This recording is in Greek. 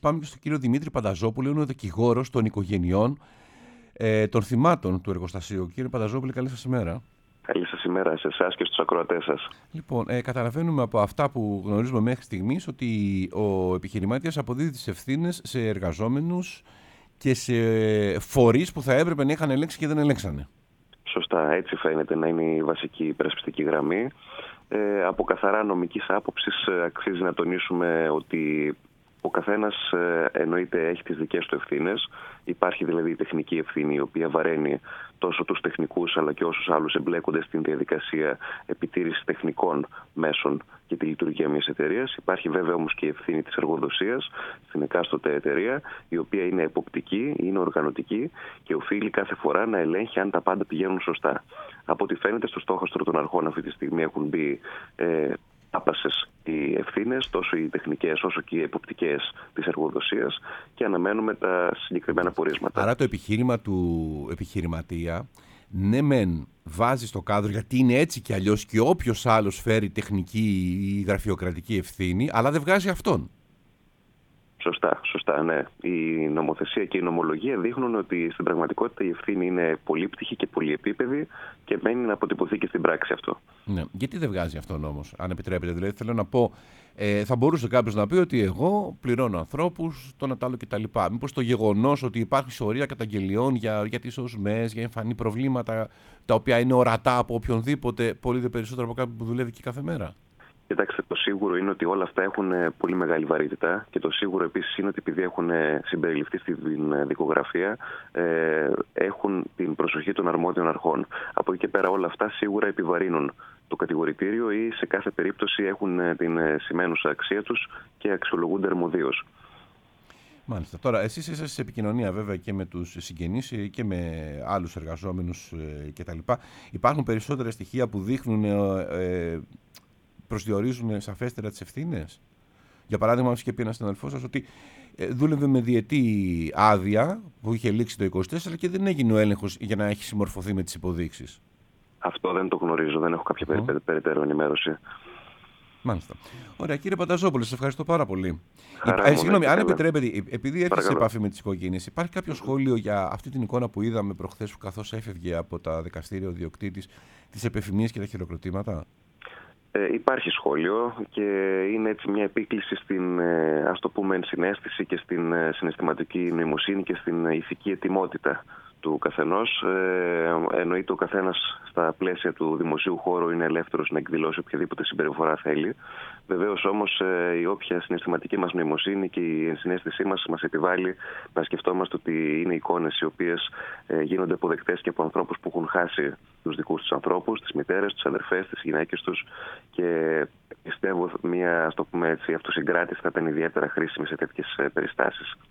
πάμε και στον κύριο Δημήτρη Πανταζόπουλο, είναι ο δικηγόρος των οικογενειών των θυμάτων του εργοστασίου. Κύριε Πανταζόπουλε, καλή σας ημέρα. Καλή σας ημέρα σε εσάς και στους ακροατές σας. Λοιπόν, καταλαβαίνουμε από αυτά που γνωρίζουμε μέχρι στιγμής ότι ο επιχειρημάτιας αποδίδει τις ευθύνες σε εργαζόμενους και σε φορείς που θα έπρεπε να είχαν ελέγξει και δεν ελέγξανε. Σωστά, έτσι φαίνεται να είναι η βασική υπερασπιστική γραμμή. Από καθαρά νομικής άποψης αξίζει να τονίσουμε ότι ο καθένας εννοείται έχει τις δικές του ευθύνες. Υπάρχει δηλαδή η τεχνική ευθύνη, η οποία βαραίνει τόσο τους τεχνικούς αλλά και όσους άλλους εμπλέκονται στην διαδικασία επιτήρησης τεχνικών μέσων και τη λειτουργία μιας εταιρείας. Υπάρχει βέβαια όμως και η ευθύνη της εργοδοσίας στην εκάστοτε εταιρεία, η οποία είναι εποπτική, είναι οργανωτική και οφείλει κάθε φορά να ελέγχει αν τα πάντα πηγαίνουν σωστά. Από ό,τι φαίνεται, στο στόχαστρο των αρχών αυτή τη στιγμή έχουν μπει άπασες οι ευθύνες, τόσο οι τεχνικές όσο και οι εποπτικές της εργοδοσίας, και αναμένουμε τα συγκεκριμένα πορίσματα. Άρα το επιχείρημα του επιχειρηματία, ναι μεν βάζει στο κάδρο, γιατί είναι έτσι κι αλλιώς και όποιος άλλος φέρει τεχνική ή γραφειοκρατική ευθύνη, αλλά δεν βγάζει αυτόν. Σωστά, ναι. Η νομοθεσία και η νομολογία δείχνουν ότι στην πραγματικότητα η ευθύνη είναι πολύπτυχη και πολυεπίπεδη και μένει να αποτυπωθεί και στην πράξη αυτό. Ναι. Γιατί δεν βγάζει αυτόν όμως, αν επιτρέπετε? Δηλαδή, θέλω να πω, θα μπορούσε κάποιος να πει ότι εγώ πληρώνω ανθρώπους, το ένα τ' άλλο κτλ. Μήπως το γεγονός ότι υπάρχει σωρία καταγγελιών για τις οσμές, για εμφανή προβλήματα, τα οποία είναι ορατά από οποιονδήποτε, πολύ δε περισσότερο από κάποιον που δουλεύει και κάθε μέρα? Κοιτάξτε, το σίγουρο είναι ότι όλα αυτά έχουν πολύ μεγάλη βαρύτητα, και το σίγουρο επίσης είναι ότι επειδή έχουν συμπεριληφθεί στην δικογραφία, έχουν την προσοχή των αρμόδιων αρχών. Από εκεί και πέρα όλα αυτά σίγουρα επιβαρύνουν το κατηγορητήριο ή σε κάθε περίπτωση έχουν την σημαίνουσα αξία τους και αξιολογούνται αρμοδίως. Μάλιστα. Τώρα, εσείς είσαστε σε επικοινωνία βέβαια και με τους συγγενείς και με άλλους εργαζόμενους κτλ. Υπάρχουν περισσότερα στοιχεία που δείχνουν, προσδιορίζουν σαφέστερα τις ευθύνες? Για παράδειγμα, μας είχε πει ένας συναδελφός σας ότι δούλευε με διετή άδεια που είχε λήξει το 24 και δεν έγινε ο έλεγχος για να έχει συμμορφωθεί με τις υποδείξεις. Αυτό δεν το γνωρίζω, δεν έχω κάποια περαιτέρω ενημέρωση. Μάλιστα. Ωραία, κύριε Πανταζόπουλε, σας ευχαριστώ πάρα πολύ. Συγγνώμη, αν επιτρέπετε, επειδή έρθει σε επαφή με τις οικογένειες, υπάρχει κάποιο Mm-hmm. σχόλιο για αυτή την εικόνα που είδαμε προχθές, καθώς έφευγε από τα δικαστήρια ο διοκτήτης, τις επεφημίες και τα χειροκροτήματα? Υπάρχει σχόλιο και είναι έτσι μια επίκληση στην, ας το πούμε, ενσυναίσθηση και στην συναισθηματική νοημοσύνη και στην ηθική ετοιμότητα του καθενός. Εννοείται ο καθένας στα πλαίσια του δημοσίου χώρου είναι ελεύθερος να εκδηλώσει οποιαδήποτε συμπεριφορά θέλει. Βεβαίως όμως η όποια συναισθηματική μας νοημοσύνη και η ενσυναίσθησή μας επιβάλλει να σκεφτόμαστε ότι είναι εικόνες οι οποίες γίνονται αποδεκτές και από ανθρώπους που έχουν χάσει τους δικούς τους ανθρώπους, τις μητέρες, τους αδερφές, τις γυναίκες τους, και πιστεύω μια, ας το πούμε έτσι, αυτοσυγκράτηση θα ήταν ιδιαίτερα χρήσιμη σε τέτοιες περιστάσεις.